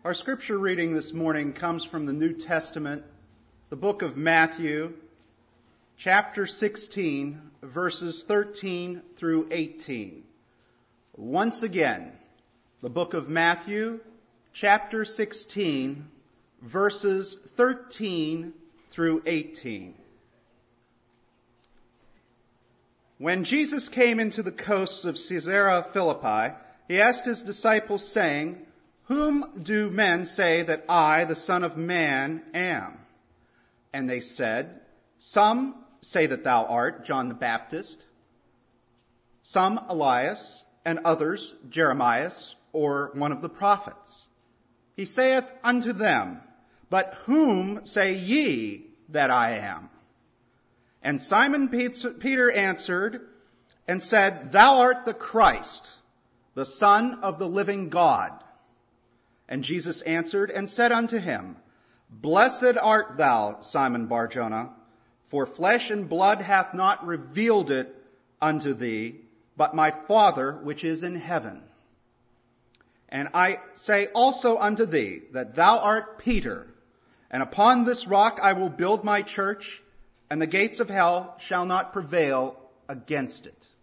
Our scripture reading this morning comes from the New Testament, the book of Matthew, chapter 16, verses 13 through 18. Once again, the book of Matthew, chapter 16, verses 13 through 18. When Jesus came into the coasts of Caesarea Philippi, he asked his disciples, saying, "Whom do men say that I, the Son of Man, am?" And they said, "Some say that thou art John the Baptist, some Elias, and others Jeremias, or one of the prophets." He saith unto them, "But whom say ye that I am?" And Simon Peter answered and said, "Thou art the Christ, the Son of the living God." And Jesus answered and said unto him, "Blessed art thou, Simon Bar-Jonah, for flesh and blood hath not revealed it unto thee, but my Father which is in heaven. And I say also unto thee that thou art Peter, and upon this rock I will build my church, and the gates of hell shall not prevail against it."